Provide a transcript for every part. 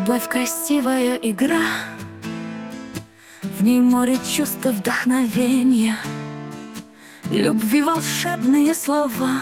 Любовь — красивая игра, в ней море чувств и вдохновения, любви волшебные слова,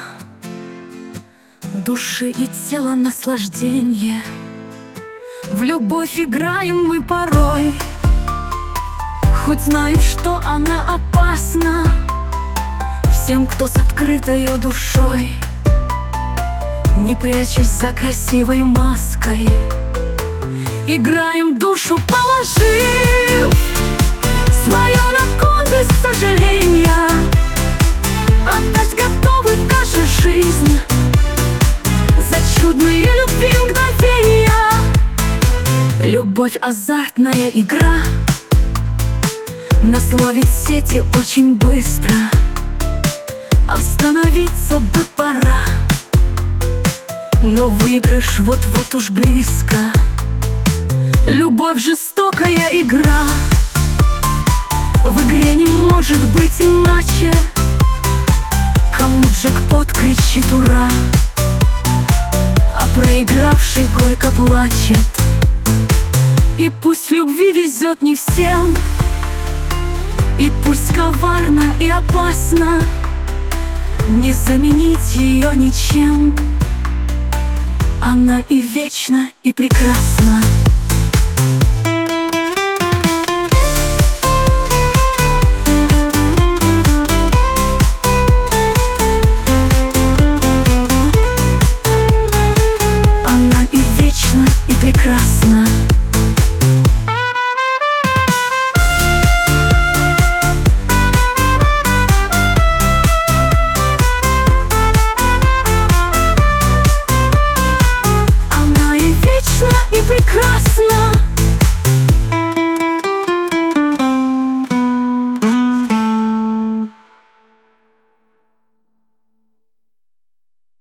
души и тела наслаждение. В любовь играем мы порой, хоть знаем, что она опасна. Всем, кто с открытой душой, не прячась за красивой маской, играем душу, положив свое на кон без сожаления. Отдать готовы даже жизнь за чудные любви мгновения. Любовь — азартная игра, нас ловит сети очень быстро. Остановиться бы пора, но выигрыш вот-вот уж близко. Любовь — жестокая игра, в игре не может быть иначе. Кому джекпот кричит ура, а проигравший горько плачет. И пусть любви везет не всем, и пусть коварно и опасно, не заменить ее ничем. Она и вечна, и прекрасна.